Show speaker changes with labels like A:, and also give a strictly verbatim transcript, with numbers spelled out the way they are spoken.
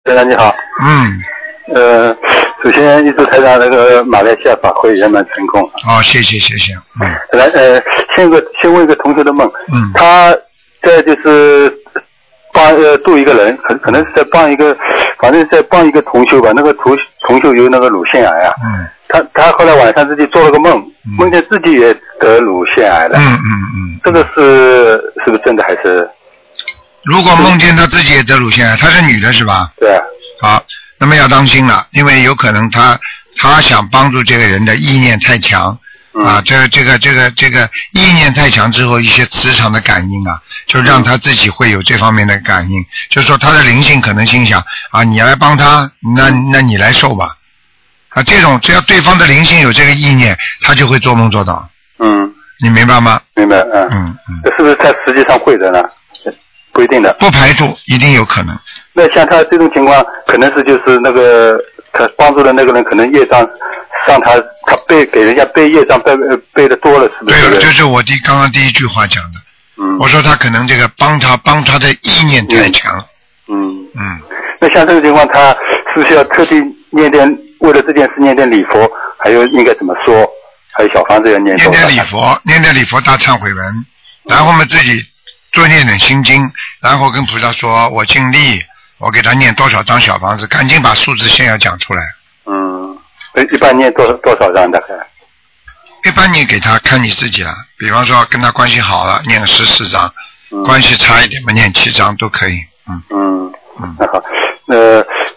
A: 台长你好。
B: 嗯。
A: 呃，首先预祝台长那个马来西亚法会圆满成功。
B: 哦，谢谢谢谢。嗯。
A: 来呃，先一个先问一个同学的梦。
B: 嗯。
A: 他在就是帮呃度一个人，可可能是在帮一个，反正是在帮一个同修吧。那个同同修有那个乳腺癌啊。
B: 嗯。
A: 他他后来晚上自己做了个梦，嗯、梦见自己也得乳腺癌了。
B: 嗯嗯嗯。
A: 这个是是不是真的还是？
B: 如果梦见他自己也得乳腺癌，她是女的是吧？
A: 对啊。
B: 好，那么要当心了，因为有可能他他想帮助这个人的意念太强。啊，这这个这个这个意念太强之后，一些磁场的感应啊，就让他自己会有这方面的感应。就是说他的灵性可能心想啊，你来帮他，那那你来受吧。啊，这种只要对方的灵性有这个意念，他就会做梦做到。
A: 嗯。
B: 你明白吗？
A: 明白，嗯。嗯嗯。这是不是他实际上会的呢？不一定的。不
B: 排除，一定有可能。
A: 那像他这种情况，可能是就是那个他帮助的那个人，可能业障让他他背给人家背业障背背的多了，是不是？
B: 对了，就是我第刚刚第一句话讲的。嗯。我说他可能这个帮他帮他的意念太强。
A: 嗯。嗯。嗯那像这个情况，他是不是要特地念点为了这件事念点礼佛，还有应该怎么说？还有小房子要念多少？
B: 念点礼佛，念点礼佛大忏悔文，然后嘛自己多念点心经，然后跟菩萨说我尽力，我给他念多少张小房子，赶紧把数字先要讲出来。
A: 嗯。一般念多多少张大概？
B: 一般你给他看你自己了，比方说跟他关系好了，念十四张、嗯；关系差一点嘛，念七张都可以。嗯
A: 嗯嗯，那好，呃，